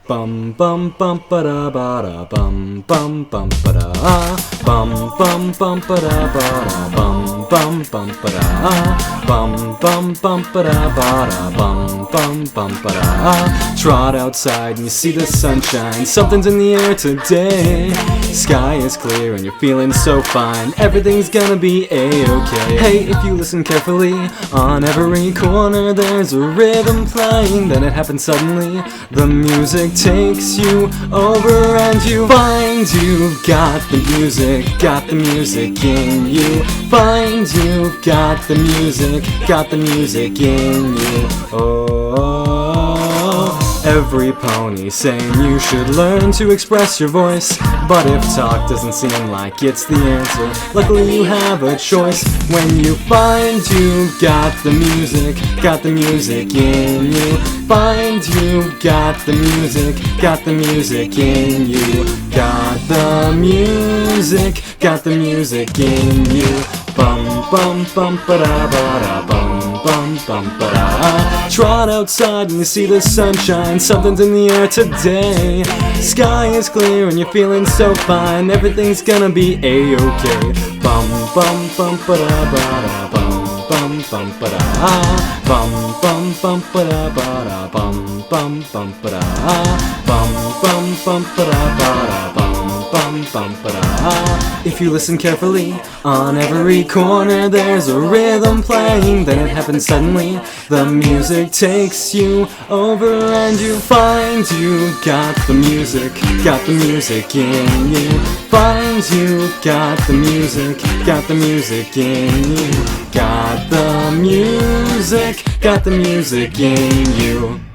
Bum bum bum ba da ba da bum bum bum ba da bum bum bum ba da ba da bum bum bum ba da bum bum bum ba da ba da bum bum bum ba da. Trot outside and you see the sunshine. Something's in the air today. Sky is clear and you're feeling so fine. Everything's gonna be a-okay. Hey, if you listen carefully, on every corner there's a rhythm playing. Then it happens suddenly. The music takes you over and you find you've got the music in you. Find you've got the music in you. Oh, every pony saying you should learn to express your voice. But if talk doesn't seem like it's the answer, luckily you have a choice. When you find you've got the music in you. Find you've got the music in you. Got the music in you. Bum bum bum ba da ba da bum bum bum ba da. Trot outside and you see the sunshine. Something's in the air today. Sky is clear and you're feeling so fine. Everything's gonna be a-okay. Bum bum bum ba da ba da bum bum bum ba da bum bum bum ba da ba da bum bum bum ba da bum bum bum ba da ba da bum bum bum ba da. If you listen carefully, on every corner there's a rhythm playing. Then it happens suddenly. The music takes you over and you find you got the music in you. Find you got the music in you. Got the music in you.